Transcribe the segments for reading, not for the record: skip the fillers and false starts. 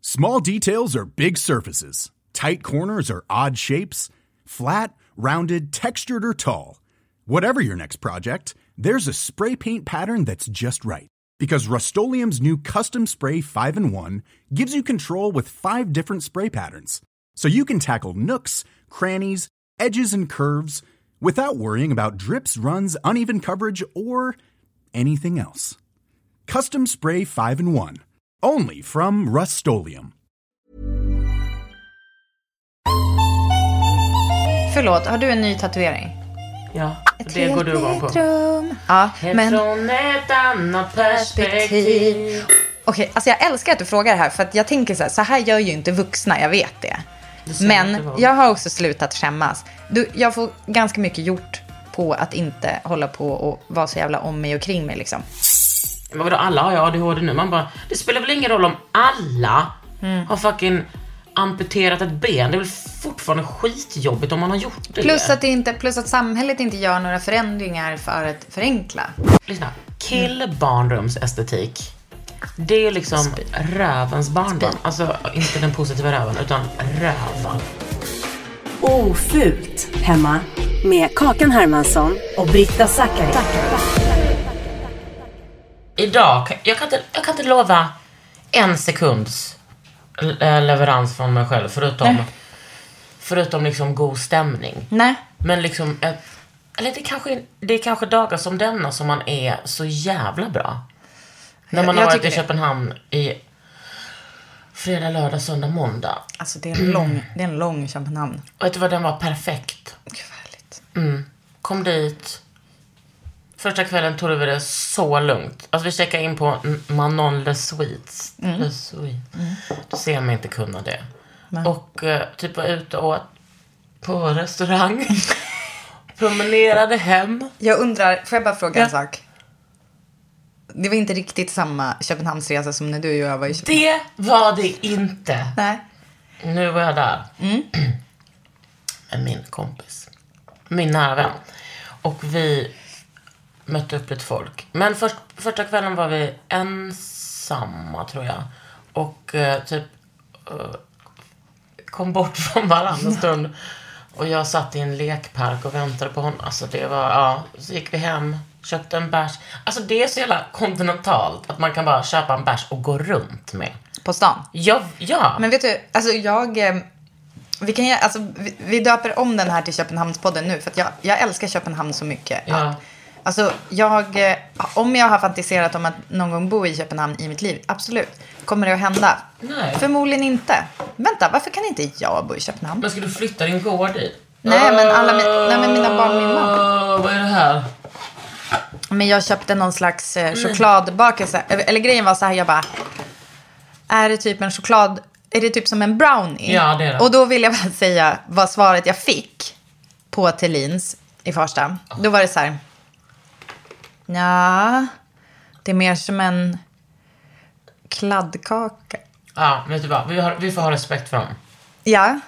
Small details are big surfaces. Tight corners are odd shapes. Flat, rounded, textured, or tall. Whatever your next project, there's a spray paint pattern that's just right. Because Rust-Oleum's new Custom Spray 5-in-1 gives you control with 5 different spray patterns. So you can tackle nooks, crannies, edges, and curves without worrying about drips, runs, uneven coverage, or anything else. Custom Spray 5-in-1. Only from Rust-Oleum. Förlåt, har du en ny tatuering? Ja, det går du igång på. Ja, men från ett annat perspektiv. Okej, alltså jag älskar att du frågar det här. För att jag tänker så här gör ju inte vuxna, jag vet det. Men jag har också slutat skämmas. Jag får ganska mycket gjort på att inte hålla på och vara så jävla om mig och kring mig liksom. Men vadå, alla har ju ADHD nu. Man bara, det spelar väl ingen roll om alla har fucking amputerat ett ben. Det är väl fortfarande skitjobbigt om man har gjort det. Plus att samhället inte gör några förändringar för att förenkla. Lyssna, killbarnrumsestetik. Det är liksom rövens barndom. Alltså inte den positiva röven, utan röven. Ofult hemma med Kakan Hermansson och Britta Zackari. Idag, jag kan inte lova en sekunds leverans från mig själv förutom liksom god stämning. Nej. Men liksom det är kanske dagar som denna som man är så jävla bra. När man har varit i Köpenhamn i fredag, lördag, söndag, måndag. Alltså det är en lång Köpenhamn. Och vet du vad, den var perfekt. Gud vad härligt. Kom dit. Första kvällen tog vi det så lugnt. Alltså vi checkade in på Manon Le Suite. Le Suite. Då ser man inte kunna det. Nej. Och typ var ute och åt på restaurang. Promenerade hem. Jag undrar, får jag bara fråga en sak? Det var inte riktigt samma Köpenhamnsresa som när du och jag var i Köpenhamn. Det var det inte. Nej. Nu var jag där. Med min kompis. Min nära vän. Och vi mötte upp lite folk. Men första kvällen var vi ensamma, tror jag. Och kom bort från varandra en stund. Och jag satt i en lekpark och väntade på honom. Alltså det var, så gick vi hem, köpte en bärs. Alltså det är så jävla kontinentalt att man kan bara köpa en bärs och gå runt med. På stan? Ja. Men vet du, alltså vi döper om den här till Köpenhamnspodden nu. För att jag älskar Köpenhamn så mycket. Ja. Alltså om jag har fantiserat om att någon gång bo i Köpenhamn i mitt liv, absolut. Kommer det att hända? Nej. Förmodligen inte. Vänta, varför kan inte jag bo i Köpenhamn? Men ska du flytta din gård dit? Nej, men mina barn och min man. Vad är det här? Men jag köpte någon slags chokladbakelse. Eller grejen var så här, jag bara, är det typ en choklad, är det typ som en brownie? Ja, det är det. Och då vill jag bara säga vad svaret jag fick på Thelins i första. Då var det så här, ja, det är mer som en kladdkaka. Ja, vet du vad? Vi får ha respekt för dem. Ja,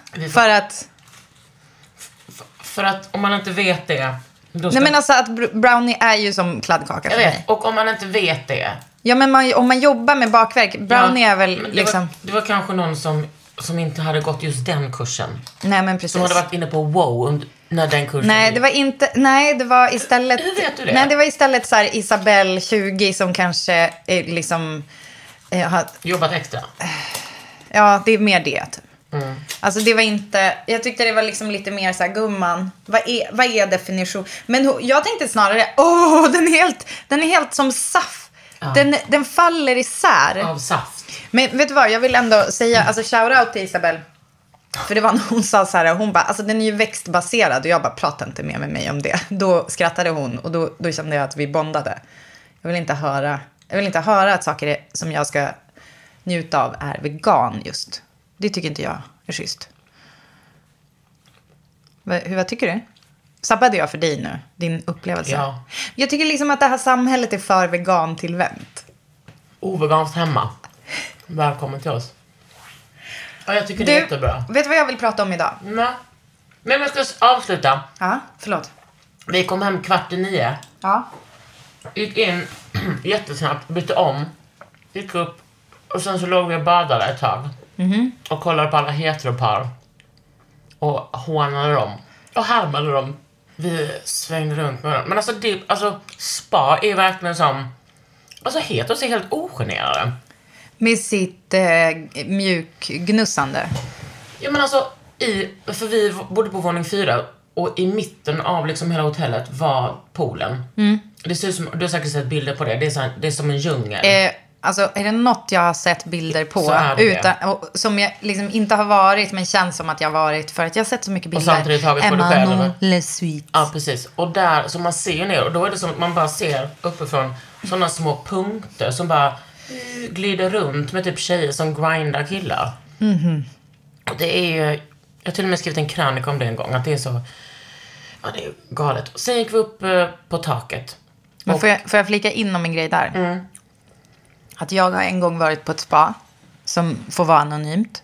för att om man inte vet det... Nej, men alltså att brownie är ju som kladdkaka för mig. Och om man inte vet det... Ja, men om man jobbar med bakverk, brownie är väl liksom... Det var kanske någon som inte hade gått just den kursen. Nej, men precis. Som hade varit inne på wow när den kursen... Nej, det var istället... Hur vet du det? Nej, det var istället så här Isabelle 20 som kanske liksom... har jobbat extra. Ja, det är mer det typ. Alltså det var inte... Jag tyckte det var liksom lite mer så här, gumman, vad är definition? Men jag tänkte snarare, den är helt som saft. Ja. Den faller isär. Av saft. Men vet du vad, jag vill ändå säga, alltså shoutout till Isabelle. För det var när hon sa så här, hon bara, alltså den är ju växtbaserad. Och jag bara, prata inte mer med mig om det. Då skrattade hon och då kände jag att vi bondade. Jag vill inte höra att saker som jag ska njuta av är vegan just. Det tycker inte jag är schysst. Vad tycker du? Sabbade jag för dig nu? Din upplevelse? Ja. Jag tycker liksom att det här samhället är för vegan tillvänt. Oveganskt hemma. Välkommen till oss. Ja, jag tycker det är jättebra. Vet du vad jag vill prata om idag? Nej. Men jag ska avsluta. Ja, förlåt. Vi kom hem 8:45. Ja. Gick in jättesnabbt, bytte om. Gick upp. Och sen så låg vi och badade ett tag. Och kollade på alla heteropar. Och hånade dem. Och härmade dem. Vi svängde runt med dem. Men alltså, spa är verkligen som... Alltså heteros är helt ogenerade. Med sitt mjukgnussande. Ja men alltså, för vi bodde på våning 4. Och i mitten av liksom hela hotellet var poolen. Det ser ut som, du har säkert sett bilder på det. Det är som en djungel. Alltså är det något jag har sett bilder på som jag liksom inte har varit men känns som att jag har varit för att jag har sett så mycket bilder. Och samtidigt tagit på det själv. Manon Le Suite. Ja precis. Och där, så man ser ju ner och då är det som att man bara ser uppifrån sådana små punkter som bara glider runt med typ tjejer som grindar killar. Och det är ju, jag har till och med skrivit en krönika om det en gång, att det är så, ja det är galet. Sen gick vi upp på taket. Men får jag flika in om en grej där? Att jag har en gång varit på ett spa som får vara anonymt.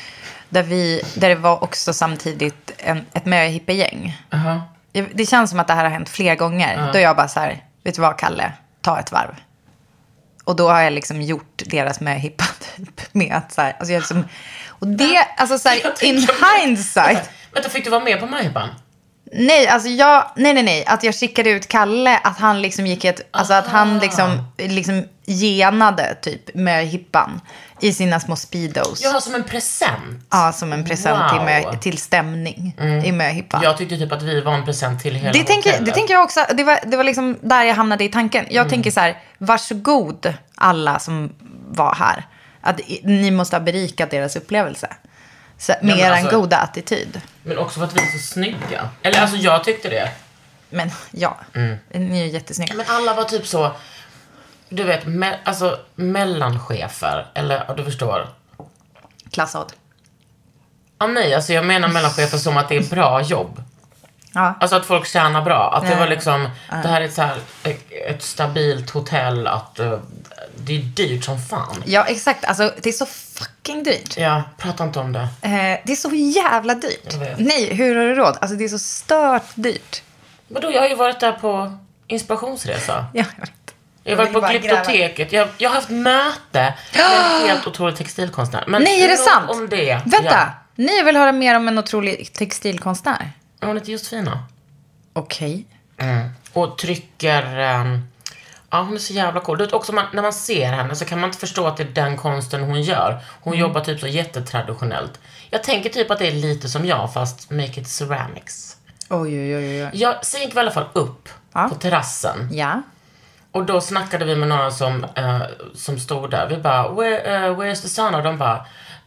Där det var också samtidigt ett möhippegäng. Det känns som att det här har hänt fler gånger. Då jag bara så här, vet du vad Kalle, ta ett varv. Och då har jag liksom gjort deras möhippa typ med att så här, alltså jag liksom, och det, alltså så här, in hindsight. Vänta, fick du vara med på möhippan? Nej, alltså nej. Att jag skickade ut Kalle, att han liksom gick alltså att han liksom genade typ med hippan i sina små speedos. Ja, som en present. Ja, som en present till stämning i möhippan. Jag tyckte typ att vi var en present till hela det tänker jag också. Det var liksom där jag hamnade i tanken. Jag tänker så här, varsågod alla som var här. Att ni måste ha berikat deras upplevelse. Så, med en goda attityd. Men också för att vi är så snygga. Eller alltså jag tyckte det. Men ja, ni är ju jättesnygga. Men alla var typ så, du vet, mellanchefer. Eller, du förstår. Klassad. Ja, nej, alltså jag menar mellanchefer som att det är bra jobb. Ja. Alltså att folk tjänar bra. Att det var liksom, det här är ett, så här, ett stabilt hotell. Att det är dyrt som fan. Ja, exakt. Alltså det är så fucking dyrt. Ja, prata inte om det. Det är så jävla dyrt. Nej, hur har du råd? Alltså det är så stört dyrt. Vadå, jag har ju varit där på inspirationsresa. Ja, jag har varit på Glyptoteket. Jag har haft möte med en helt otrolig textilkonstnär. Men nej, är det sant? Om det. Vänta, ja. Ni vill höra mer om en otrolig textilkonstnär? Hon heter Josefina. Okej. Och trycker... ja, hon är så jävla cool. Det är också när man ser henne så kan man inte förstå att det är den konsten hon gör. Hon jobbar typ så jättetraditionellt. Jag tänker typ att det är lite som jag, fast make it ceramics. Oj. Sen gick vi i alla fall upp på terrassen. Ja. Och då snackade vi med några som stod där. Vi bara, where's the sun? Och de bara,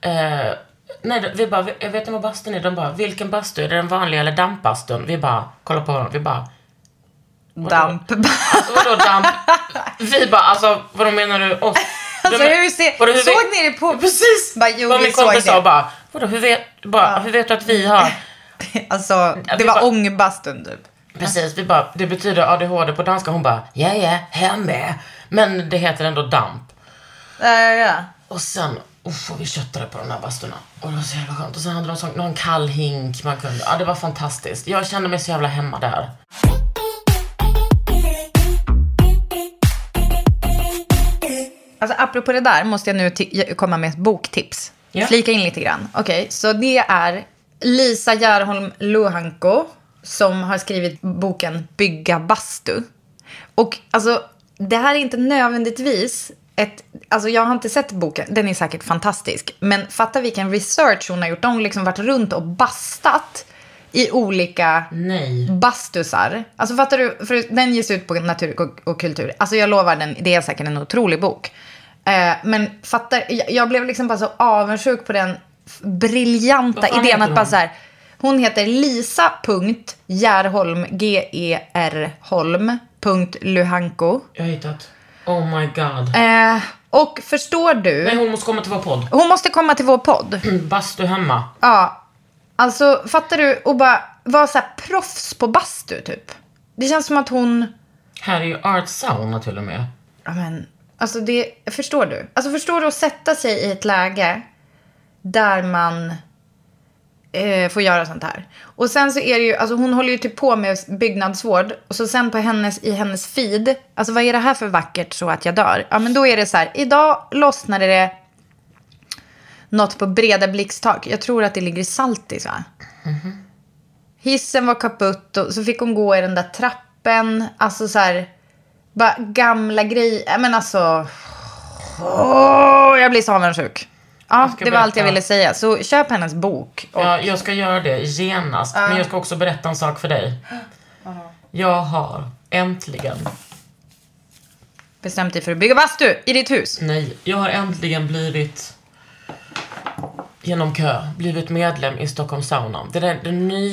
nej, vi bara, jag vet inte vad bastun är. De bara, vilken bastu? Är det den vanliga eller dampbastun? Vi bara, kolla på honom. Vi bara, damp. Vadå damp? Vi bara, alltså, vad menar du? Oss? Alltså såg ni det på? Precis. Vad min kompis sa bara, vadå, hur vet du att vi har? Alltså, det var ångbastun typ. Precis, vi bara, det betyder ADHD på danska. Hon bara, ja, här med. Men det heter ändå damp. Ja. Och sen, vi köttade på de här bastorna. Och det var så jävla skönt. Och sen hade de någon kall hink man kunde. Ja, det var fantastiskt. Jag kände mig så jävla hemma där. Alltså apropå det där måste jag nu komma med ett boktips. Ja. Flika in lite grann. Okej, så det är Lisa Järholm Luhanko som har skrivit boken Bygga bastu. Och alltså, det här är inte nödvändigtvis alltså jag har inte sett boken, den är säkert fantastisk. Men fatta vilken research hon har gjort. Hon har liksom varit runt och bastat i olika bastusar. Alltså fattar du, för den ges ut på Natur och kultur. Alltså jag lovar, det är säkert en otrolig bok. Men fattar, jag blev liksom bara så avundsjuk på den briljanta idén att bara så här. Hon heter Lisa.Järholm Gerholm.Luhanko. Jag har hittat. Oh my god. Och förstår du? Men hon måste komma till vår podd. Hon måste komma till vår podd. Bastu hemma. Ja. Alltså fattar du? Och bara vara så här proffs på bastu typ. Det känns som att hon... Här är ju art sauna till och med. Ja men, alltså det... Förstår du? Alltså förstår du att sätta sig i ett läge där man får göra sånt här. Och sen så är det ju, alltså hon håller ju typ på med byggnadsvård. Och så sen på i hennes feed, alltså vad är det här för vackert så att jag dör? Ja men då är det så här, idag lossnade det något på breda blickstak. Jag tror att det ligger i Saltis, va? Hissen var kaputt och så fick hon gå i den där trappen. Alltså så här, bara gamla grejer. Men alltså, jag blir så avundsjuk. Ja, det var allt jag ville säga. Så köp hennes bok. Och... Ja, jag ska göra det genast. Men jag ska också berätta en sak för dig. Jag har äntligen bestämt dig för att bygga bastu i ditt hus. Nej, jag har äntligen blivit genom kö blivit medlem i Stockholm Sauna. Det är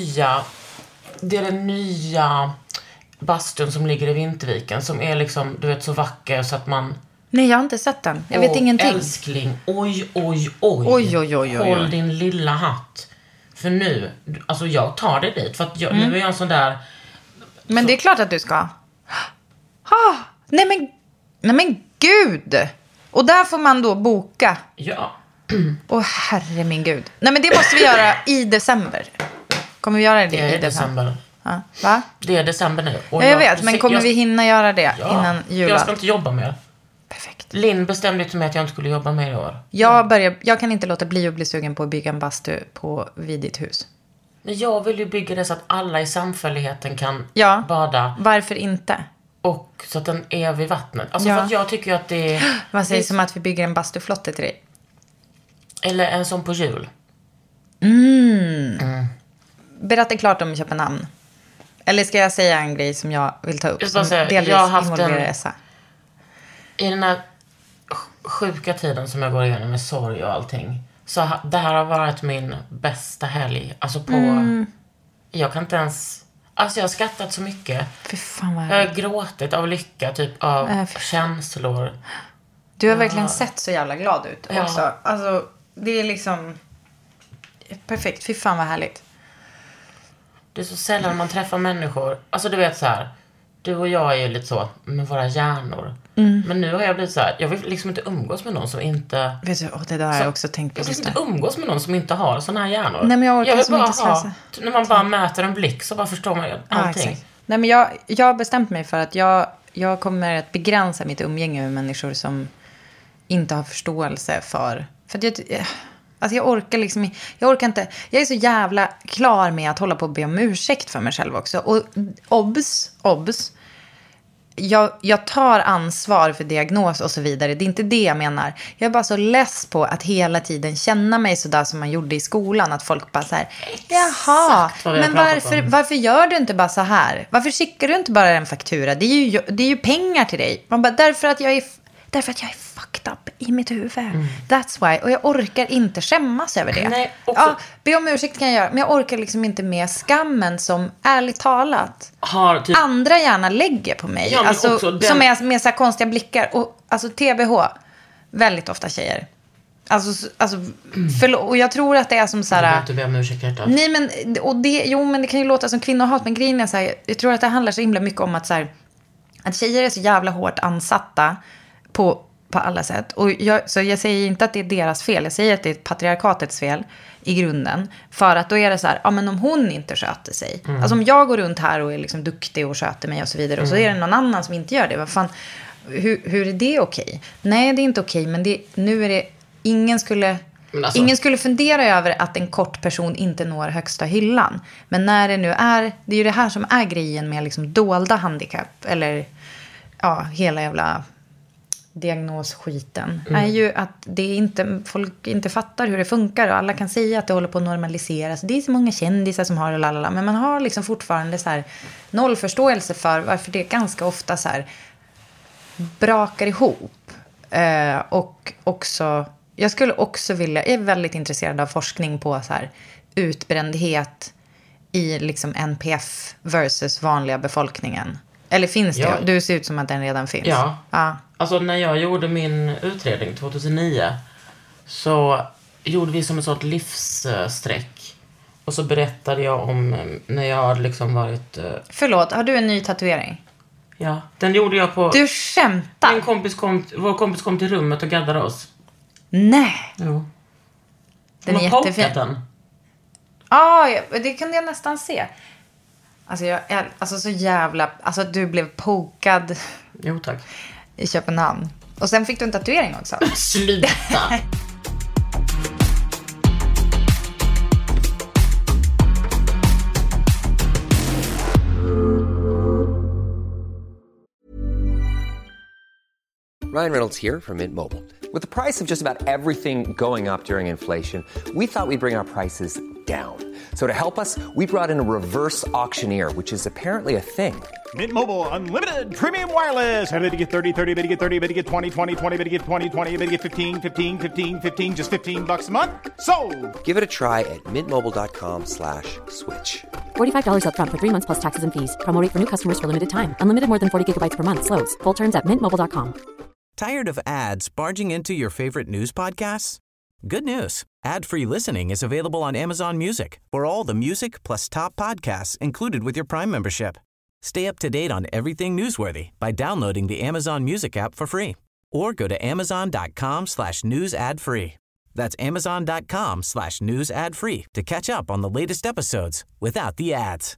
den nya bastun som ligger i Vinterviken som är liksom, du vet, så vacker så att man... Nej, jag har inte sett den. Jag vet ingenting. Älskling, oj. Håll din lilla hatt. För nu, alltså jag tar det dit. För att nu är jag en sån där... Men det är klart att du ska. Nej men gud. Och där får man då boka. Ja. Herre min gud. Nej, men det måste vi göra i december. Kommer vi göra det i december? Ja. Va? Det är december nu. Och jag vet, men kommer vi hinna göra det innan julen? Jag ska inte jobba mer. Perfekt. Linn bestämde till mig att jag inte skulle jobba mer i år. Jag kan inte låta bli att bli sugen på att bygga en bastu vid ditt hus. Men jag vill ju bygga det så att alla i samfälligheten kan bada. Varför inte? Och så att den är vid vattnet. Alltså för att jag tycker att det är... Vad sägs om att vi bygger en bastuflotte till dig? Eller en sån på jul. Berätta klart om Köpenhamn. Eller ska jag säga en grej som jag vill ta upp? Som delvis involverar Essa. I den här sjuka tiden som jag går igenom med sorg och allting. Så det här har varit min bästa helg. Alltså på... Jag kan inte ens... Alltså jag har skrattat så mycket. Fy fan vad jag har gråtit av lycka, typ av känslor. Du har verkligen sett så jävla glad ut också. Alltså det är liksom... Perfekt, fy fan vad härligt. Det är så sällan man träffar människor. Alltså du vet så här. Du och jag är ju lite så med våra hjärnor. Men nu har jag blivit så här. Jag vill liksom inte umgås med någon som inte... Vet du, det där har jag också tänkt på. Jag vill inte umgås med någon som inte har såna här hjärnor. Nej, men jag orkar som inte slösa. När man bara möter en blick så bara förstår man ju allting. Nej, men jag har bestämt mig för att jag kommer att begränsa mitt umgänge med människor som inte har förståelse för att jag orkar liksom... Jag orkar inte... Jag är så jävla klar med att hålla på och be om ursäkt för mig själv också. Och obs. Jag tar ansvar för diagnos och så vidare. Det är inte det jag menar. Jag är bara så less på att hela tiden känna mig sådär som man gjorde i skolan. Att folk bara så här... Jaha, men varför gör du inte bara så här? Varför skickar du inte bara en faktura? Det är ju pengar till dig. Man bara, därför att jag är fucked up i mitt huvud. That's why. Och jag orkar inte skämmas över det. Nej, också... be om ursäkt kan jag göra. Men jag orkar liksom inte med skammen som ärligt talat andra gärna lägger på mig. Ja, alltså, som är med så här konstiga blickar. Och, alltså TBH. Väldigt ofta tjejer. Och jag tror att det är som så här... Jag vill inte be om ursäkt, hjärtat. Nej, men det kan ju låta som kvinnohat. Men grejen är så här, jag tror att det handlar så himla mycket om att så här, att tjejer är så jävla hårt ansatta på alla sätt. Och jag säger inte att det är deras fel. Jag säger att det är patriarkatets fel i grunden. För att då är det så här, men om hon inte sköter sig. Alltså om jag går runt här och är liksom duktig och sköter mig och så vidare. Och så är det någon annan som inte gör det. Vad fan, hur är det okej? Nej, det är inte okej. Men nu är det... Ingen skulle fundera över att en kort person inte når högsta hyllan. Men när det nu är... Det är ju det här som är grejen med liksom dolda handikapp. Eller hela jävla... diagnosskiten är ju att folk inte fattar hur det funkar och alla kan säga att det håller på att normaliseras. Det är så många kändisar som har det, men man har liksom fortfarande så här noll förståelse för varför det ganska ofta så här brakar ihop. Och också, jag är väldigt intresserad av forskning på så här utbrändhet i liksom NPF versus vanliga befolkningen. Eller finns det? Ja. Du ser ut som att den redan finns. Ja. Alltså när jag gjorde min utredning 2009 så gjorde vi som en sorts livssträck. Och så berättade jag om när jag hade liksom varit... Förlåt, har du en ny tatuering? Ja, den gjorde jag på... Du skämtar? Vår kompis kom till rummet och gaddade oss. Nej. Jo. Den är jättefin. Den. Det kunde jag nästan se. Alltså så jävla... Alltså du blev pokad. Jo, tack. I Köpenhamn. Och sen fick du en tatuering också. Sluta! Ryan Reynolds here from Mint Mobile. With the price of just about everything going up during inflation, we thought we'd bring our prices down. So to help us, we brought in a reverse auctioneer, which is apparently a thing. Mint Mobile Unlimited Premium Wireless. How to get 30, 30, how to get 30, how to get 20, 20, 20, how to get 20, 20, how to get 15, 15, 15, 15, just $15 a month? Sold! Give it a try at mintmobile.com/switch. $45 up front for 3 months plus taxes and fees. Promo rate for new customers for limited time. Unlimited more than 40 gigabytes per month. Slows full terms at mintmobile.com. Tired of ads barging into your favorite news podcasts? Good news. Ad-free listening is available on Amazon Music for all the music plus top podcasts included with your Prime membership. Stay up to date on everything newsworthy by downloading the Amazon Music app for free or go to amazon.com/news ad free. That's amazon.com/news ad free to catch up on the latest episodes without the ads.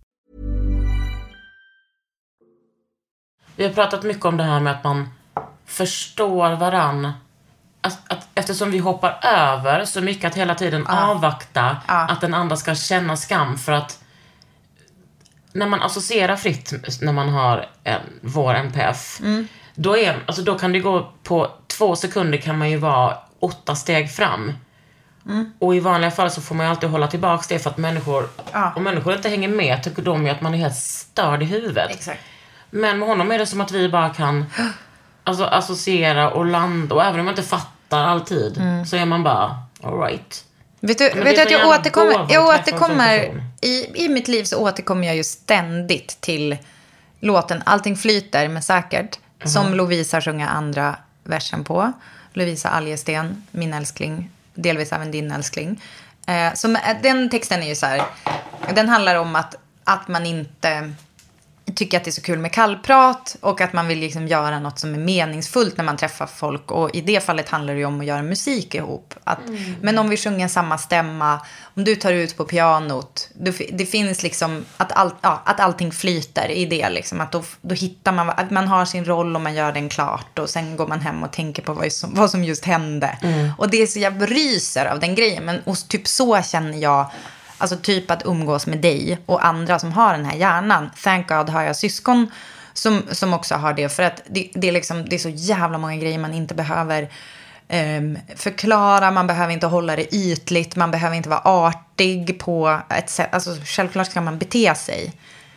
Vi har pratat mycket om det här med att man förstår varann. Att eftersom vi hoppar över så mycket att hela tiden avvakta att den andra ska känna skam, för att när man associerar fritt när man har vår NPF, då kan det gå på 2 sekunder kan man ju vara 8 steg fram. Och i vanliga fall så får man ju alltid hålla tillbaka det, för att om människor inte hänger med tycker de ju att man är helt störd i huvudet. Exakt. Men med honom är det som att vi bara kan associera och landa, och även om man inte fattar alltid så är man bara all right. Vet du att jag återkommer i mitt liv, så återkommer jag ju ständigt till låten Allting flyter med Säkert, som Lovisa sjunger andra versen på. Lovisa Algesten, min älskling, delvis även din älskling. Den texten är ju så här, den handlar om att man inte tycker att det är så kul med kallprat, och att man vill liksom göra något som är meningsfullt när man träffar folk, och i det fallet handlar det ju om att göra musik ihop. Men om vi sjunger samma stämma, om du tar ut på pianot, det finns liksom att allting flyter i det liksom, att då hittar man att man har sin roll och man gör den klart, och sen går man hem och tänker på vad som just hände. Och det är så jag ryser av den grejen, men och typ så känner jag. Alltså typ att umgås med dig och andra som har den här hjärnan. Thank God har jag syskon som också har det. För att det är så jävla många grejer man inte behöver förklara. Man behöver inte hålla det ytligt. Man behöver inte vara artig på ett sätt. Alltså självklart ska man bete sig.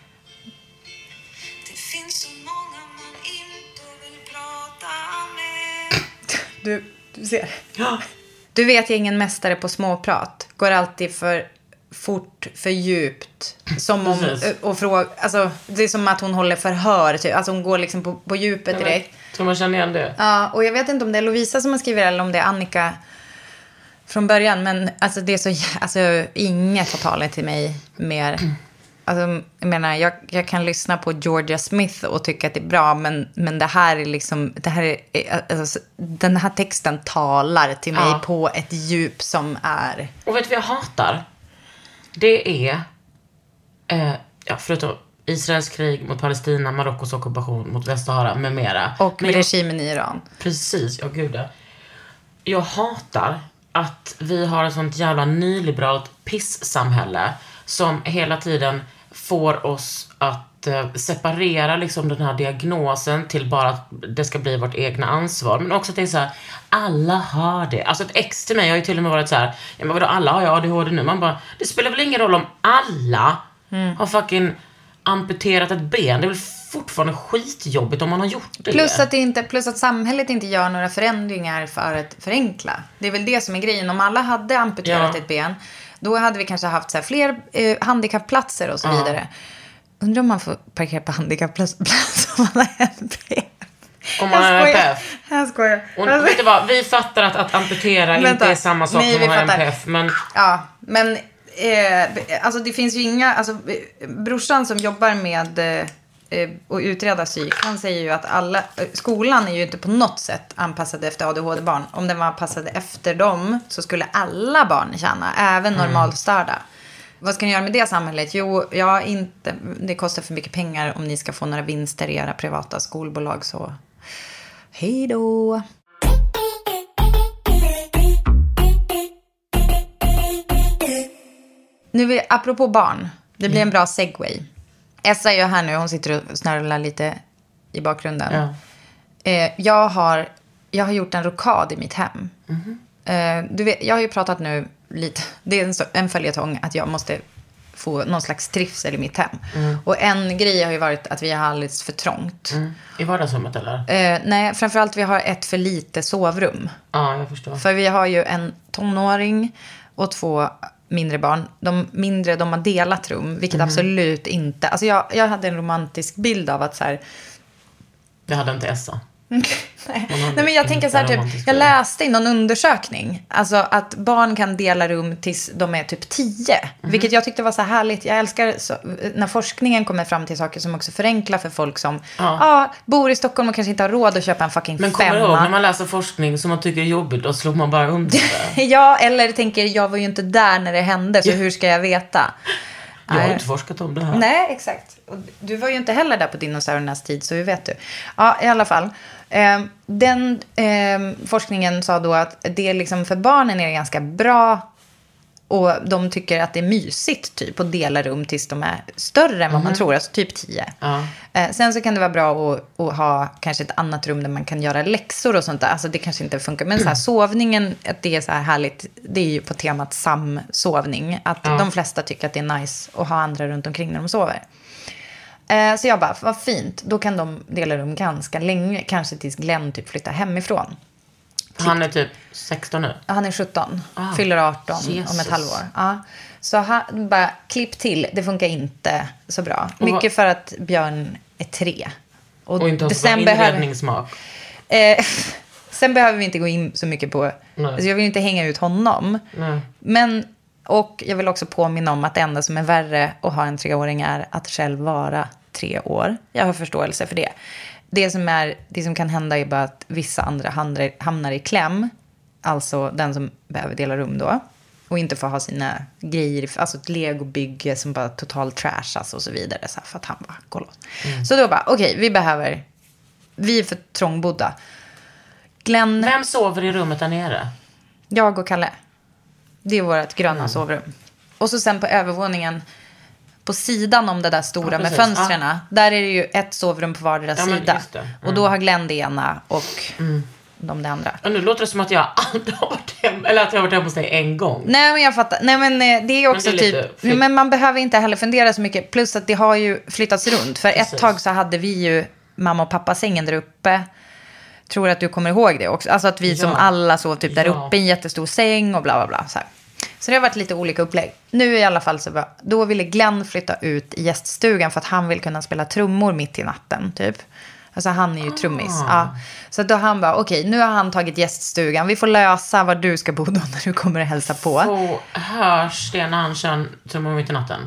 Det finns så många man inte vill prata med. Du ser. Ja. Du vet, jag är ingen mästare på småprat. Går alltid för fort, för djupt, som om och fråga, alltså det är som att hon håller förhör typ. Alltså hon går liksom på djupet direkt. Tror man känner igen det. Ja, och jag vet inte om det är Lovisa som har skrivit eller om det är Annika från början, men alltså det är så, alltså inget får tala till mig mer. Alltså jag menar, jag kan lyssna på Georgia Smith och tycka att det är bra, men det här är liksom, alltså, den här texten talar till mig på ett djup som är. Och vet du vad jag hatar? Det är förutom Israels krig mot Palestina, Marockos ockupation mot Västsahara med mera. Och med regimen i Iran. Precis, ja gud. Jag hatar att vi har ett sånt jävla nyliberalt pisssamhälle som hela tiden får oss att separera liksom den här diagnosen till bara att det ska bli vårt egna ansvar. Men också att det är så här, alla har det. Alltså ett ex till mig har ju till och med varit så här, ja, men vadå, alla har ju ADHD nu. Man bara, det spelar väl ingen roll om alla har fucking amputerat ett ben. Det är väl fortfarande skitjobbigt om man har gjort det. Plus att samhället inte gör några förändringar för att förenkla. Det är väl det som är grejen. Om alla hade amputerat ett ben, då hade vi kanske haft så här fler handikappplatser och så vidare. Undrar om man får parkera på handikappplats om man har NPF. Om man har NPF. Jag skojar. Och vet du vad, vi fattar att amputera inte är samma sak som att ha NPF. Men... Ja, men alltså det finns ju inga, alltså brorsan som jobbar med och utreda psyk, han säger ju att skolan är ju inte på något sätt anpassad efter ADHD-barn. Om den var anpassad efter dem så skulle alla barn tjäna, även normalstörda. Vad ska ni göra med det samhället? Jo, det kostar för mycket pengar om ni ska få några vinster i era privata skolbolag, så hej då. Nu apropå barn, det blir en bra segway. Essa är ju här nu, hon sitter och snörlar lite i bakgrunden. Ja. Jag har jag har gjort en rokad i mitt hem. Du vet, jag har ju pratat nu lite, det är en följetong att jag måste få någon slags trivsel i mitt hem. Och en grej har ju varit att vi har alldeles för trångt. I vardagsrummet eller? Nej, framförallt vi har ett för lite sovrum. Ja, jag förstår. För vi har ju en tonåring och 2 mindre barn. De mindre, de har delat rum, vilket absolut inte... Alltså jag hade en romantisk bild av att så här... Det hade inte Essa. Nej, men jag tänker så här, typ, jag läste i någon undersökning alltså att barn kan dela rum tills de är typ 10, vilket jag tyckte var så härligt. Jag älskar när forskningen kommer fram till saker som också förenklar för folk som bor i Stockholm och kanske inte har råd att köpa en fucking 5. Men kommer du ihåg när man läser forskning som man tycker är jobbigt, då slår man bara under det. Ja, eller tänker jag var ju inte där när det hände, så hur ska jag veta? Jag har inte forskat om det här. Nej, exakt. Och du var ju inte heller där på dinosauriernas tid, så hur vet du? Ja, i alla fall. Den forskningen sa då att det är liksom, för barnen är det ganska bra, och de tycker att det är mysigt typ att dela rum tills de är större än vad man tror, alltså typ 10. Sen så kan det vara bra att ha kanske ett annat rum där man kan göra läxor och sånt där. Alltså det kanske inte funkar, men så här, sovningen, att det är så här härligt, det är ju på temat samsovning, att de flesta tycker att det är nice att ha andra runt omkring när de sover. Så jag bara, vad fint, då kan de dela rum ganska länge, kanske tills Glenn typ flyttar hemifrån. Han är typ 16 nu. Han är 17, fyller 18 om ett halvår. Så han bara, klipp till, det funkar inte så bra. Mycket för att Björn är 3. Och inte har så inredningssmak. Sen behöver vi inte gå in så mycket på... Alltså jag vill inte hänga ut honom. Men, och jag vill också påminna om att det enda som är värre att ha en 3-åring är att själv vara 3 år. Jag har förståelse för det. Det som kan hända är bara att vissa andra hamnar i kläm. Alltså den som behöver dela rum då. Och inte får ha sina grejer, alltså ett legobygge som bara totalt trashas och så vidare. Så här, för att han bara går loss. Så då bara, okej, vi är för trångbodda. Glenn... Vem sover i rummet där nere? Jag och Kalle. Det är vårt gröna sovrum. Och så sen på övervåningen, på sidan om det där stora med fönstren, där är det ju ett sovrum på vardera sida. Och då har Glenn det ena och de det andra. Och nu låter det som att jag aldrig har varit hem, eller att jag har varit hemma hos dig en gång. Nej, men jag fattar. Nej, men det är också men man behöver inte heller fundera så mycket. Plus att det har ju flyttats runt. För ett tag så hade vi ju mamma och pappa sängen där uppe. Tror att du kommer ihåg det också. Alltså att vi som alla sov typ där uppe i en jättestor säng och bla bla bla. Så det har varit lite olika upplägg. Nu i alla fall så då ville Glenn flytta ut i gäststugan för att han vill kunna spela trummor mitt i natten typ. Alltså han är ju trummis. Ja. Så då han bara, okej, nu har han tagit gäststugan. Vi får lösa var du ska bo då när du kommer att hälsa på. Så hörs det när han kör trummor mitt i natten?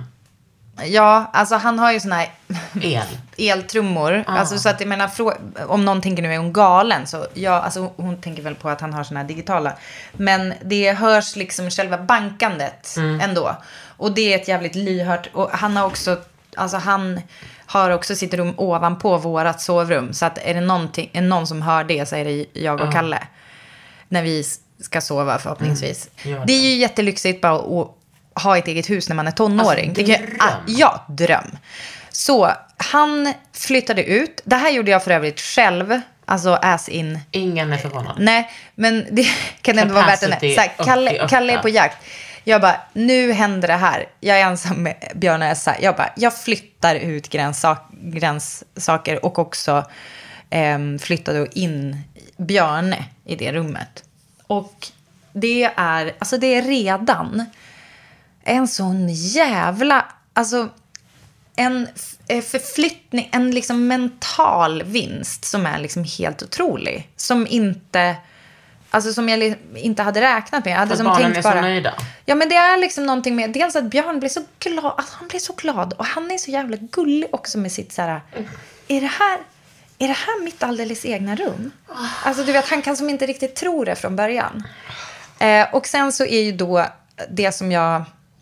Ja, alltså han har ju såna här eltrummor. Ah. Alltså så att jag menar, om någon tänker nu är hon galen, så ja, alltså hon tänker väl på att han har såna här digitala. Men det hörs liksom själva bankandet ändå. Och det är ett jävligt lyhört. Och han har också, alltså han har också sitt rum ovanpå vårat sovrum. Så att är det någon som hör det, så är det jag och Kalle. När vi ska sova förhoppningsvis. Det är ju jättelyxigt bara att ha ett eget hus när man är tonåring. Alltså, dröm. Så han flyttade ut. Det här gjorde jag för övrigt själv. Alltså as in. Ingen är förvånad. Nej, men det kan ändå vara värt en. Kalle är på jakt. Jag bara, nu händer det här. Jag är ensam med Björn och Essa. Jag flyttar ut gränssaker och också flyttade in Björn i det rummet. Och det är redan en sån jävla, alltså en förflyttning, en liksom mental vinst som är liksom helt otrolig. Som inte, alltså som jag inte hade räknat med. Jag hade för som barnen tänkt är bara, så nöjda. Ja, men det är liksom någonting med, dels att Björn blir så glad, att han blir så glad, och han är så jävla gullig också med sitt så här, är det här mitt alldeles egna rum? Alltså du vet, han kan som inte riktigt tro det från början. Och sen så är ju då det som jag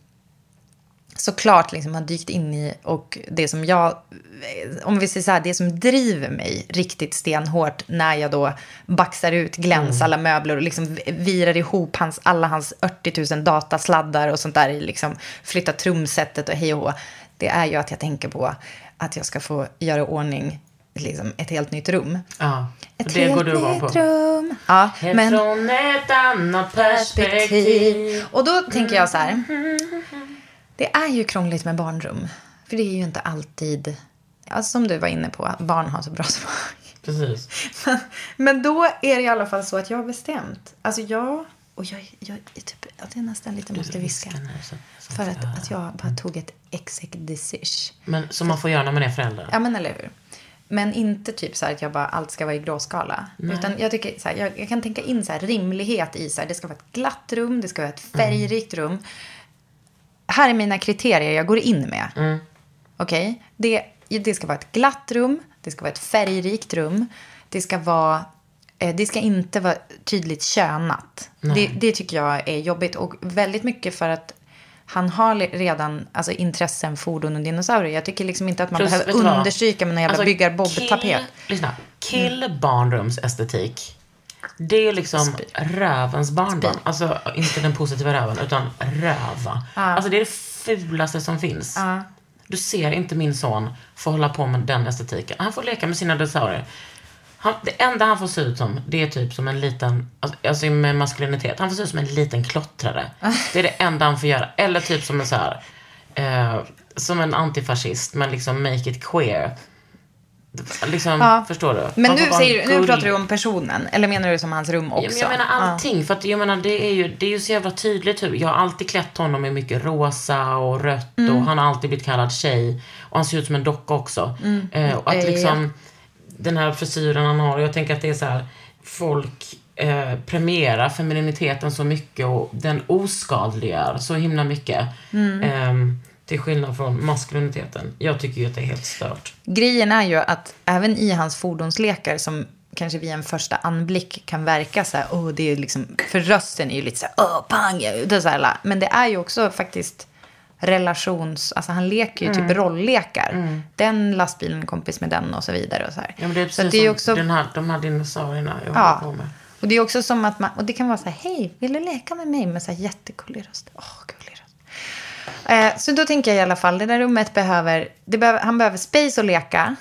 såklart liksom har dykt in i, och det som jag, om vi säger så här, det som driver mig riktigt stenhårt när jag då baxar ut Glenns alla möbler och liksom virar ihop alla hans 80 000 datasladdar och sånt där, liksom flytta trumsetet och hej och hå, det är ju att jag tänker på att jag ska få göra ordning liksom ett helt nytt rum. Ja, Ett det helt går du igång på. nytt rum. Ja, men Från ett annat perspektiv. Och då tänker jag så här. Det är ju krångligt med barnrum. För det är ju inte alltid, alltså som du var inne på, att barn har så bra smak. Precis. Men då är det i alla fall så att jag har bestämt. Alltså jag är typ, att jag nästan lite måste viska. För att jag bara tog ett exec decision. Men som man får göra när man är förälder. Ja, men eller hur. Men inte typ så här att jag bara allt ska vara i gråskala. Nej. Utan jag tycker så här, jag kan tänka in så här rimlighet i så här, det ska vara ett glatt rum, det ska vara ett färgrikt rum. Här är mina kriterier jag går in med. Okej? Det ska vara ett glatt rum, det ska vara ett färgrikt rum, det ska inte vara tydligt könat. Det tycker jag är jobbigt och väldigt mycket för att han har redan alltså, intressen, fordon och dinosaurier. Jag tycker liksom inte att man behöver understryka med någon jävla byggar-bob-tapet. Lyssna. Barnrumsestetik. Det är liksom rövens barndom. Alltså inte den positiva röven, utan röva. Alltså det är det fulaste som finns. Du ser inte min son få hålla på med den estetiken. Han får leka med sina dinosaurier. Det enda han får se ut som, det är typ som en liten, alltså med maskulinitet. Han får se ut som en liten klottrare. Det är det enda han får göra. Eller typ som en så här, som en antifascist, men liksom make it queer. Liksom, förstår du? Men nu pratar du om personen, eller menar du som hans rum också? Ja, men jag menar allting, för att jag menar det är ju så jävla tydligt hur jag har alltid klätt honom i mycket rosa och rött och han har alltid blivit kallad tjej och han ser ut som en docka också. Och att liksom den här frisyren han har, och jag tänker att det är så här, folk premierar femininiteten så mycket och den oskadliggör så himla mycket. Till skillnad från maskuliniteten. Jag tycker ju att det är helt stört. Grejen är ju att även i hans fordonslekar som kanske vid en första anblick kan verka så här, det är liksom, för rösten är ju lite så här, pang, det är så här, men det är ju också faktiskt alltså han leker ju typ rolllekar. Den lastbilen kompis med den och så vidare och så här. Ja, men det är precis så det är också de här dinosaurierna jag håller på med. Och det är också som att och det kan vara så här, hej, vill du leka med mig med så här jättekullig röst? Gullig röst. Så då tänker jag i alla fall, det där rummet han behöver space att leka.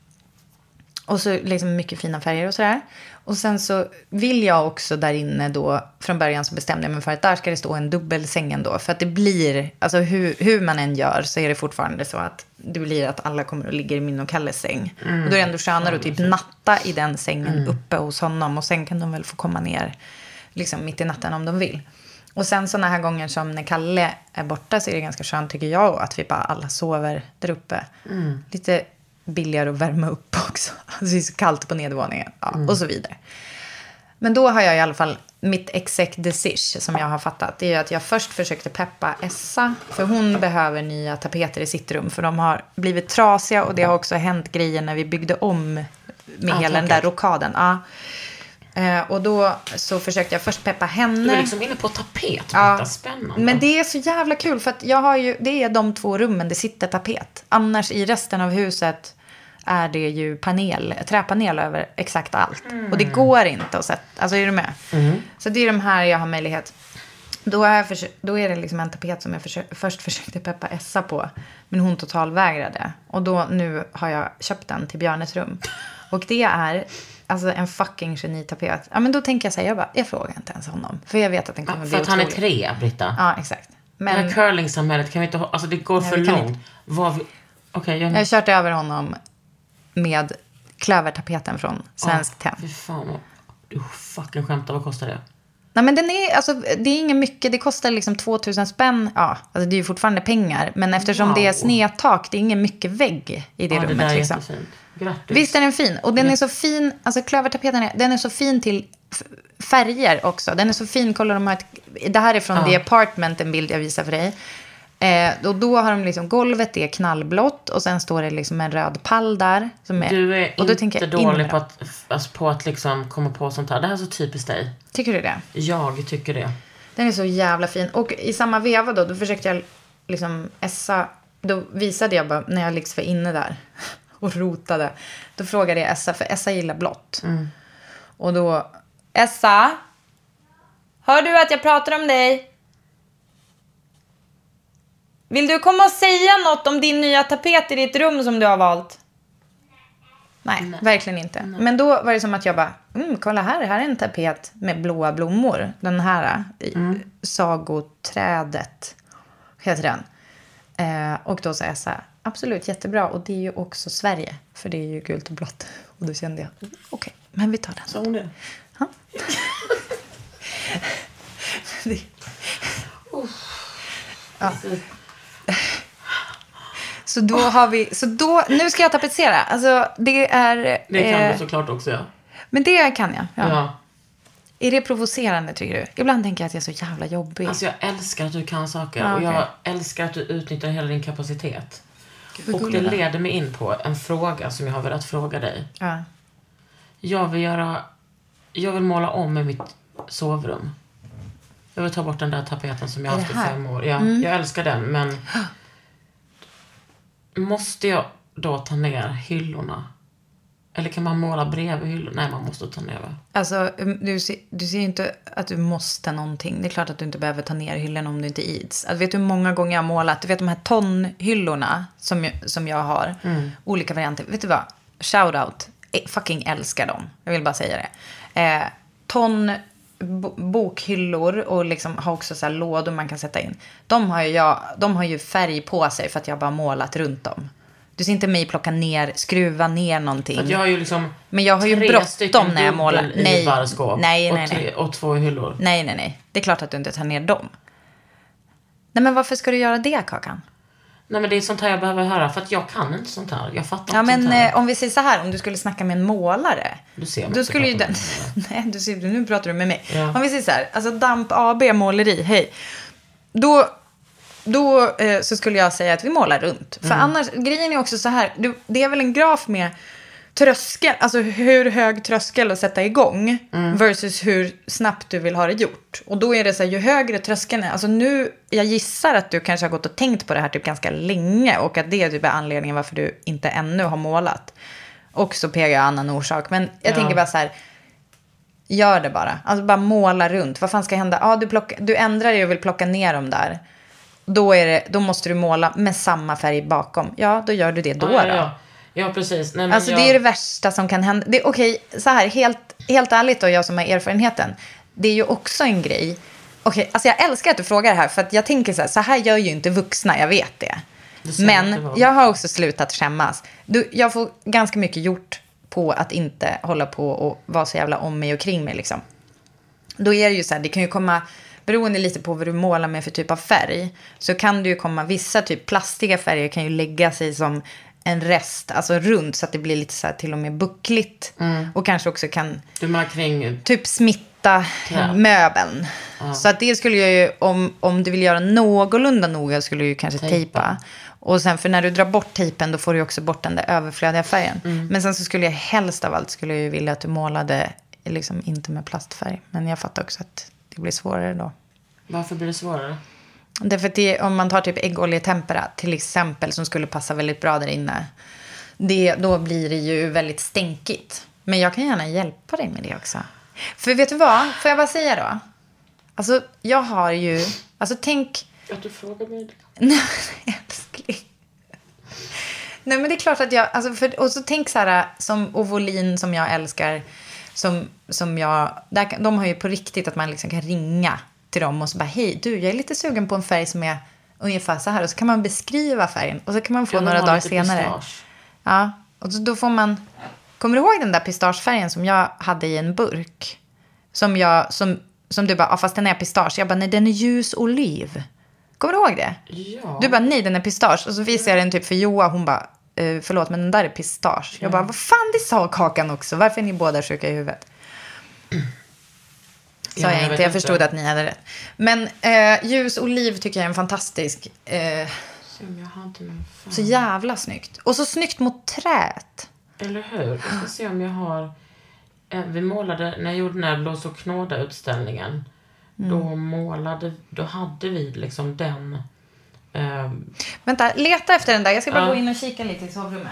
Och så liksom mycket fina färger och sådär. Och sen så vill jag också där inne då, från början så bestämde jag mig för att där ska det stå en dubbelsäng ändå. För att det blir, alltså hur man än gör så är det fortfarande så att det blir att alla kommer och ligger i min och Kalles säng. Och då är det ändå skönare att typ natta i den sängen uppe hos honom. Och sen kan de väl få komma ner liksom mitt i natten om de vill. Och sen såna här gånger som när Kalle är borta så är det ganska skönt tycker jag att vi bara alla sover där uppe. Lite billigare att värma upp också. Alltså det är så kallt på nedervåningen. Och så vidare. Men då har jag i alla fall mitt exec decision som jag har fattat. Det är att jag först försökte peppa Essa. För hon behöver nya tapeter i sitt rum. För de har blivit trasiga och det har också hänt grejer när vi byggde om med hela den där rokaden. Och då så försökte jag först peppa henne. Du är liksom inne på tapet. Spännande. Men det är så jävla kul för att det är de 2 rummen det sitter tapet. Annars i resten av huset är det ju träpanel över exakt allt. Och det går inte att sätta. Alltså är du med? Så det är de här jag har möjlighet. Då är det liksom en tapet som jag först försökte peppa Essa på. Men hon totalvägrade. Och nu har jag köpt den till Björnes rum. Och det är alltså en fucking genitapet. Ja, men då tänker jag så här, jag frågar inte ens honom. För jag vet att den kommer bli otrolig. För att han är 3, Britta. Ja, exakt. Men det här curling-samhället kan vi inte ha, alltså det går för långt. Jag har kört över honom med klövertapeten från Svensk Tenn. Fy fan, du fucking skämtar, vad kostar det? Nej, men det är inget mycket. Det kostar liksom 2000 spänn. Ja, alltså det är ju fortfarande pengar. Men eftersom det är snedtak, det är inget mycket vägg i det rummet. Det där liksom. är jättefint. Grattis. Visst är den fin. Och den är så fin, alltså klövertapeten den är så fin till färger också. Den är så fin, kolla det här är från The Apartment, en bild jag visar för dig. Och då har de liksom, golvet är knallblått och sen står det liksom en röd pall där. Som du är och då inte dålig på att liksom komma på sånt här. Det här är så typiskt dig. Tycker du det? Jag tycker det. Den är så jävla fin. Och i samma veva då försökte jag liksom då visade jag bara när jag liksom var inne där och rotade. Då frågade jag Essa, för Essa gillar blått. Och då, Essa, hör du att jag pratar om dig? Vill du komma och säga något om din nya tapet i ditt rum som du har valt? Nej, verkligen inte. Nej. Men då var det som att jag bara, kolla här är en tapet med blåa blommor. Den här, sagoträdet, heter den. Och då sa jag så här, absolut, jättebra. Och det är ju också Sverige, för det är ju gult och blått. Och då kände jag, okej, men vi tar den. Så hon det? Ja. Ja. Så då har vi, nu ska jag tapetsera. Alltså det är... Det kan du såklart också, ja. Men det kan jag, ja. Är det provocerande, tycker du? Ibland tänker jag att jag är så jävla jobbig. Alltså jag älskar att du kan saker. Och jag älskar att du utnyttjar hela din kapacitet. Gud, och det leder mig in på en fråga som jag har velat fråga dig. Ja. Jag vill måla om i mitt sovrum. Jag vill ta bort den där tapeten som jag har haft i 5 år. Ja, jag älskar den, men måste jag då ta ner hyllorna? Eller kan man måla bredvid hyllorna? Nej, man måste ta ner det. Alltså, du ser inte att du måste någonting. Det är klart att du inte behöver ta ner hyllorna om du inte ids. Alltså, vet du hur många gånger jag har målat? Du vet de här tonhyllorna som jag har. Olika varianter. Vet du vad? Shoutout. Fucking älskar dem. Jag vill bara säga det. Bokhyllor och liksom har också så här lådor man kan sätta in. De har ju färg på sig för att jag bara målat runt dem. Du ser inte mig skruva ner någonting. Att jag har ju liksom, men jag har ju bråttom när jag målar. Nej. Och 2 hyllor. Nej. Det är klart att du inte tar ner dem. Nej, men varför ska du göra det, Kakan? Nej, men det är sånt här jag behöver höra. För att jag kan inte sånt här. Jag fattar inte sånt här. Ja, men om vi säger så här. Om du skulle snacka med en målare. Du ser då skulle ju den... Nej, du ser, nu pratar du med mig. Ja. Om vi säger så här. Alltså Damp AB måleri. Hej. Då så skulle jag säga att vi målar runt. För annars, grejen är också så här. Det är väl en graf med tröskel. Alltså hur hög tröskel att sätta igång. Versus hur snabbt du vill ha det gjort. Och då är det så här, ju högre tröskeln är. Alltså nu, jag gissar att du kanske har gått och tänkt på det här typ ganska länge. Och att det är typ anledningen varför du inte ännu har målat. Och så pegar jag annan orsak. Men jag tänker bara så här. Gör det bara. Alltså bara måla runt. Vad fan ska hända? Ja, du ändrar dig och vill plocka ner dem där. Då måste du måla med samma färg bakom. Ja, då gör du det då. Ja, precis. Nej, men alltså det är det värsta som kan hända. Det är okej, så här, helt ärligt då, jag som har erfarenheten. Det är ju också en grej. Okej, alltså jag älskar att du frågar det här. För att jag tänker så här gör ju inte vuxna, jag vet det. Men jag har också slutat skämmas. Jag får ganska mycket gjort på att inte hålla på och vara så jävla om mig och kring mig liksom. Då är det ju så här, det kan ju komma... Beroende lite på vad du målar med för typ av färg. Så kan det ju komma, vissa typ plastiga färger kan ju lägga sig som en rest. Alltså runt så att det blir lite så här till och med buckligt. Och kanske också kan typ smitta möbeln. Så att det skulle jag ju, om du vill göra någorlunda noga skulle du ju kanske tejpa. Och sen för när du drar bort tejpen då får du också bort den där överflödiga färgen. Men sen så skulle jag helst av allt skulle jag vilja att du målade liksom inte med plastfärg. Men jag fattar också att det blir svårare då. Varför blir det svårare? Därför att om man tar typ äggoljetempera till exempel som skulle passa väldigt bra där inne. Då blir det ju väldigt stänkigt. Men jag kan gärna hjälpa dig med det också. För vet du vad? Får jag bara säga då? Alltså jag har ju... Alltså tänk... Att du frågar mig det. Nej, älskling. Nej men det är klart att jag... Alltså och så tänk så här som Ovolin som jag älskar... Som jag... De har ju på riktigt att man liksom kan ringa till dem och så bara, hej du, jag är lite sugen på en färg som är ungefär så här. Och så kan man beskriva färgen. Och så kan man få några dagar senare. Pistage. Ja, och då får man... Kommer du ihåg den där pistagefärgen som jag hade i en burk? Som du bara, fast den är pistage. Jag bara, nej den är ljus oliv. Kommer du ihåg det? Ja. Du bara, nej den är pistage. Och så visade jag den typ för Joa, hon bara, förlåt men den där är pistage. Jag bara, vad fan det sa Kakan också. Varför är ni båda sjuka i huvudet? Sa jag inte, jag förstod att ni hade rätt. Men ljus oliv tycker jag är en fantastisk... så jävla snyggt. Och så snyggt mot träet. Eller hur? Jag ska se om jag har... Vi målade, när jag gjorde den här Blås och knåda-utställningen. Då hade vi liksom den... Vänta, leta efter den där. Jag ska bara gå in och kika lite i sovrummet.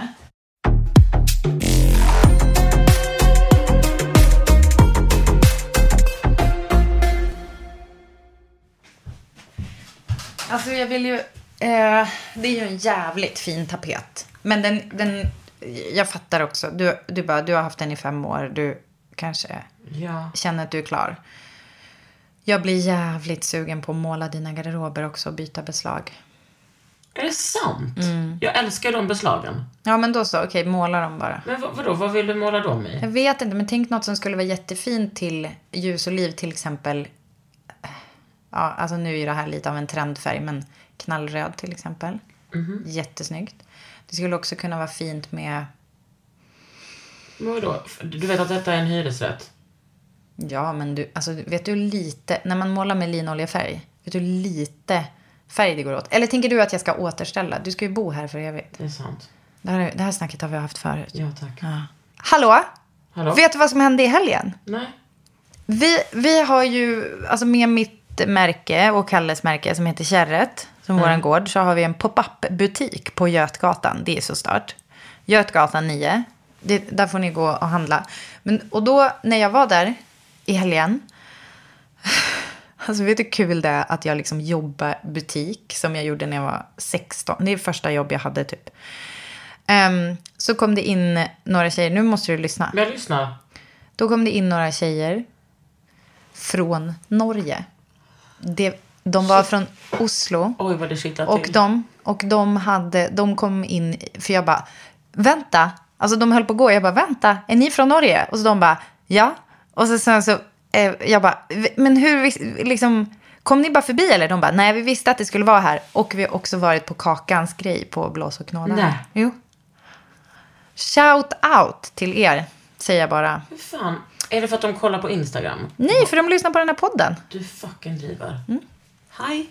Alltså jag vill ju... det är ju en jävligt fin tapet. Men den jag fattar också. Du har haft den i 5 år. Du kanske känner att du är klar. Jag blir jävligt sugen på att måla dina garderober också och byta beslag. Är det sant? Jag älskar de beslagen. Ja, men då så. Okej, måla dem bara. Men vadå? Vad vill du måla dem i? Jag vet inte, men tänk något som skulle vara jättefint till ljus och liv. Till exempel, ja, alltså nu är det här lite av en trendfärg, men knallröd till exempel. Jättesnyggt. Det skulle också kunna vara fint med... Men vadå? Du vet att detta är en hyresrätt? Ja, men vet du lite... När man målar med linoljefärg, vet du lite färg det går åt? Eller tänker du att jag ska återställa? Du ska ju bo här för evigt. Det är sant. Det här snacket har vi haft förut. Ja, tack. Ja. Hallå? Vet du vad som hände i helgen? Nej. Vi har ju, alltså med mitt märke och Kalles märke som heter Kärret, som våran gård, så har vi en pop-up-butik på Götgatan. Det är så start. Götgatan 9. Där får ni gå och handla. Och då, när jag var där i helgen, alltså vet du hur kul det är att jag liksom jobbar butik som jag gjorde när jag var 16. Det är första jobb jag hade typ. Så kom det in några tjejer. Nu måste du lyssna. Jag lyssnar. Då kom det in några tjejer från Norge. De var från Oslo. Oj, vad det kittlar till. Och de kom in, för jag bara, vänta. Alltså de höll på att gå. Jag bara, vänta, är ni från Norge? Och så de bara, ja. Och sen så jag bara, men hur liksom, kom ni bara förbi eller? De bara, nej, vi visste att det skulle vara här. Och vi har också varit på Kakans grej på Blås och Knåda. Nej. Jo. Shout out till er, säger jag bara. Hur fan? Är det för att de kollar på Instagram? Nej, för de lyssnar på den här podden. Du fucking driver. Hej.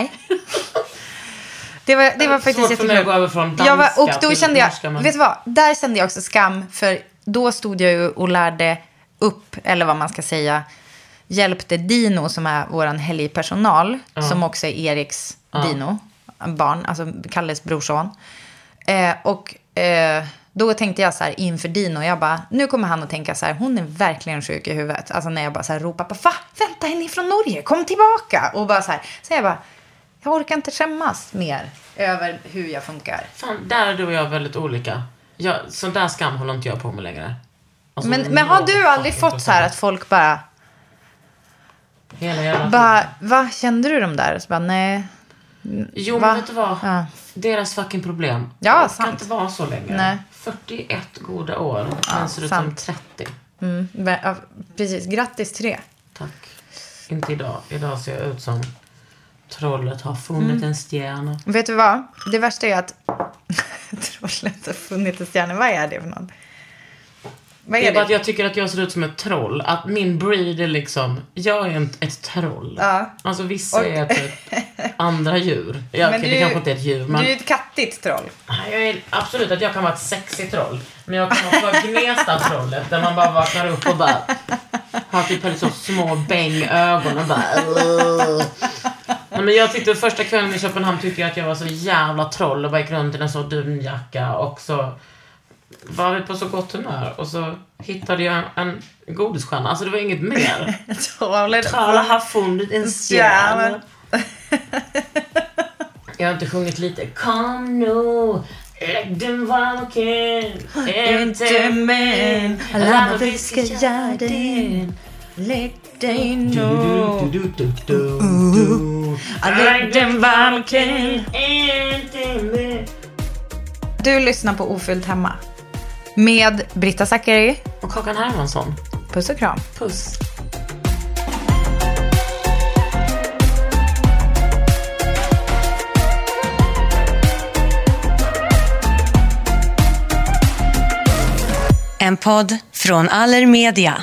Det var faktiskt svårt för mig att gå över från danska och då kände jag, men... vet du vad? Där kände jag också skam. För då stod jag ju och lärde upp, eller vad man ska säga, hjälpte Dino som är våran helgpersonal, som också är Eriks Dino, barn, alltså Kalles brorson. Då tänkte jag så här inför Dino, jag bara, nu kommer han att tänka så här, hon är verkligen sjuk i huvudet. Alltså när jag bara så här ropar på, vänta, är ni från Norge? Kom tillbaka! Och bara så här, så jag bara, jag orkar inte skämmas mer över hur jag funkar. Fan, där är du och jag väldigt olika. Så där skam håller inte jag på med längre. Alltså, men har du aldrig fått så här att folk bara... Vad kände du dem där? Så bara, nej. Jo, men vet du vad? Ja. Deras fucking problem. Ja, det kan inte vara så länge. Nej. 41 goda år. Men ser ut som 30. Precis, grattis till det. Tack. Inte idag. Idag ser jag ut som trollet har funnit en stjärna. Vet du vad? Det värsta är att trollet har funnit en stjärna. Vad är det för något? Det är bara att jag tycker att jag ser ut som ett troll. Att min breed är liksom... Jag är ett troll. Ja. Alltså vissa är typ andra djur. Men det kanske inte är ett djur. Men... Du är ett kattigt troll. Jag är, absolut att jag kan vara ett sexigt troll. Men jag kan också vara Gnesta-trollet. Där man bara vaknar upp och bara... Har typ så små bängögon och bara... Men jag tyckte första kvällen i Köpenhamn tyckte jag att jag var så jävla troll. Och bara gick runt i en så dunjacka. Och så... var vi på så gott humör och så hittade jag en godisstjärna. Alltså det var inget mer. Trollet har funnit en stjärna. Jag har inte sjungit lite. Kom nu, lägg den vaken. Inte men alla vi ska göra det. Lägg dig nu. Lägg den vaken. Inte men. Du lyssnar på Ofyllt hemma. Med Britta Zackari och Kakan Hermansson. Puss och kram. Puss. En podd från Allermedia.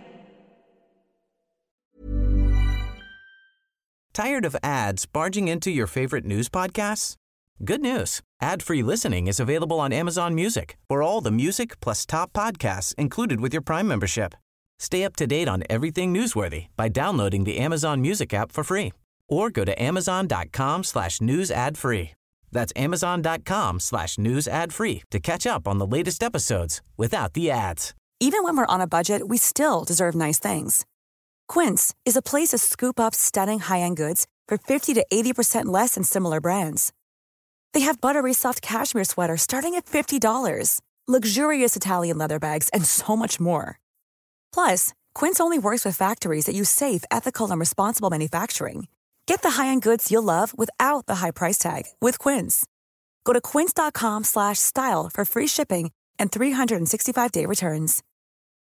Tired of ads barging into your favorite news podcasts? Good news. Ad-free listening is available on Amazon Music for all the music plus top podcasts included with your Prime membership. Stay up to date on everything newsworthy by downloading the Amazon Music app for free or go to amazon.com/news ad free. That's amazon.com/news ad free to catch up on the latest episodes without the ads. Even when we're on a budget, we still deserve nice things. Quince is a place to scoop up stunning high-end goods for 50 to 80% less than similar brands. They have buttery soft cashmere sweaters starting at $50, luxurious Italian leather bags, and so much more. Plus, Quince only works with factories that use safe, ethical, and responsible manufacturing. Get the high-end goods you'll love without the high price tag with Quince. Go to quince.com/style for free shipping and 365-day returns.